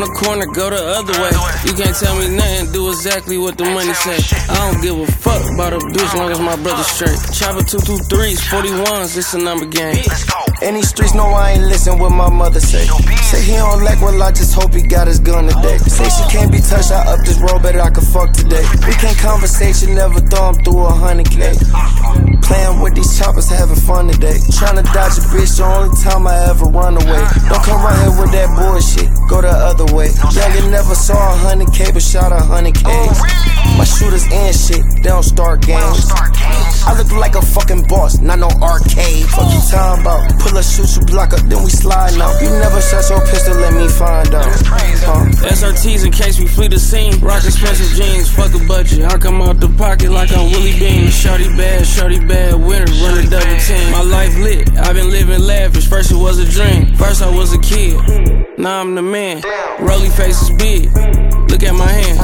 the corner, go the other way. You can't tell me nothing, do exactly what the money say. I don't give a fuck about a bitch long as my brother straight. Chopper 223s, 41s, it's a number game. In these streets, no, I ain't listen what my mother say. Say he don't like, well, I just hope he got his gun today. Say she can't be touched, I up this road, better I can fuck today. We can't conversation, never throw him through 100K. Playing with these choppers, having fun today. Tryna dodge a bitch, the only time I ever run away. Don't come right here with that bullshit, go the other way. Youngin' never saw 100K, but shot 100K. My shooters and shit, they don't start games. I look like a fucking boss, not no arcade. Fuck you talking about? Pull up, shoot you, block up, then we slide now. You never shot your pistol, let me find out. SRTs in case we flee the scene. Rock expensive jeans, fuck a budget. I come out the pocket like I'm Willie Bean. Shorty bad, winner, run a double team. My life lit, I've been living lavish. First it was a dream, first I was a kid. Now I'm the man, rolly face is big. Look at my hand,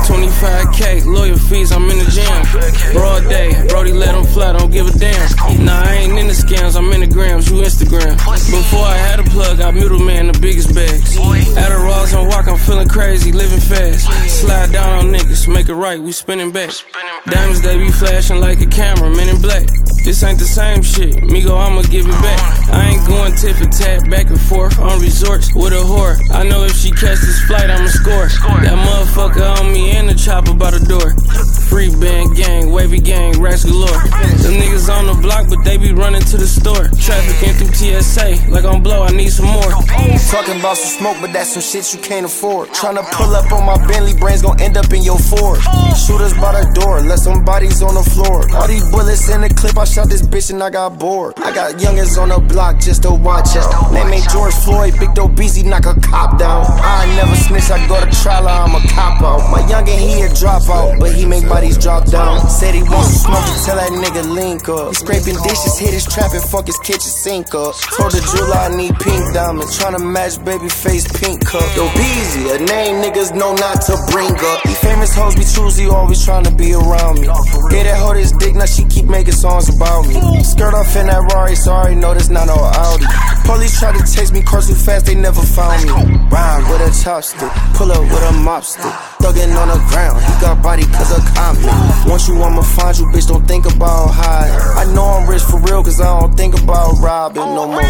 25K, lawyer fees, I'm in the gym. Broad day, Brody let him fly, don't give a damn. Nah, I ain't in the scams, I'm in the grams, you Instagram. Before I had a plug, I middleman the biggest bags. Adderalls on walk, I'm feeling crazy, living fast. Slide down on niggas, make it right, we spinning back. Diamonds, they be flashing like a camera, men in black. This ain't the same shit, Migo, I'ma give it back. I ain't going tit for tat, back and forth on resorts with a whore. I know if she catch this flight, I'ma score. That motherfucker on me and the chopper by the door. Free band gang, wavy gang, racks galore. Them niggas on the block, but they be running to the store. Trafficking through TSA, like on blow, I need some more. Talking about some smoke, but that's some shit you can't afford. Tryna pull up on my Bentley, brains gon' end up in your Ford. Shooters by the door, left some bodies on the floor. All these bullets in the clip, I shot this bitch and I got bored. I got youngins on the block just to watch out. Name ain't George Floyd, Big Doe Beezy, knock a cop down. I ain't never snitch, I go to trial, I'm a cop out. My youngin', he a drop out, but he make bodies drop down. Said he wants to smoke it, tell that nigga link up. He scraping dishes, hit his trap and fuck his kitchen sink up. Told the jeweler I need pink diamonds, tryna match baby face pink cup. Yo, Beezy, a name niggas know not to bring up. These famous hoes be choosy, always tryna be around me. Yeah, that hoe this dick, now she keep making songs about me. Skirt off in that Rari, sorry, no, that's not no Audi. Police try to chase me, car too fast, they never found me. Rhyme with a chopstick, pull up with a mop stick. Thuggin' on the ground, he got body cause of Compton. Once you I'ma find you, bitch, don't think about hiding. I know I'm rich for real cause I don't think about robbing no more.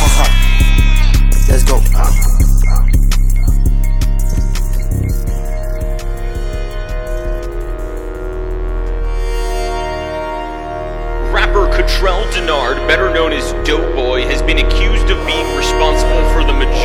Let's go. Rapper Cottrell Denard, better known as Doughboy, has been accused of being responsible for the majority